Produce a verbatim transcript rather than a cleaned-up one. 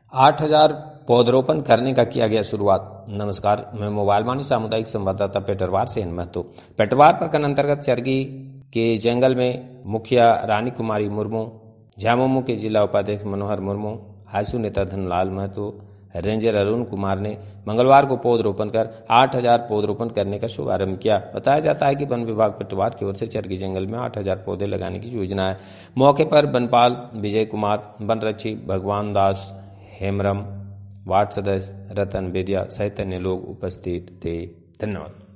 आठ हजार पौधरोपण करने का किया गया शुरुआत। नमस्कार, मैं मोबाइल वाणी सामुदायिक संवाददाता पेटरवार से महतो। पेटरवार प्रखंड अंतर्गत चरगी के जंगल में मुखिया रानी कुमारी मुर्मू, झामुमो के जिला उपाध्यक्ष मनोहर मुर्मू, आयसू नेता धनलाल महतो, रेंजर अरुण कुमार ने मंगलवार को पौधरोपण कर आठ हजार पौधरोपण करने का शुभारंभ किया। बताया जाता है कि वन विभाग पेटरवार की ओर से चरगी जंगल में आठ हजार पौधे लगाने की योजना है। मौके पर वनपाल विजय कुमार, वन रक्षी भगवान दास हेमरम, वार्ड सदस्य रतन बेदिया सहित अन्य लोग उपस्थित थे। धन्यवाद।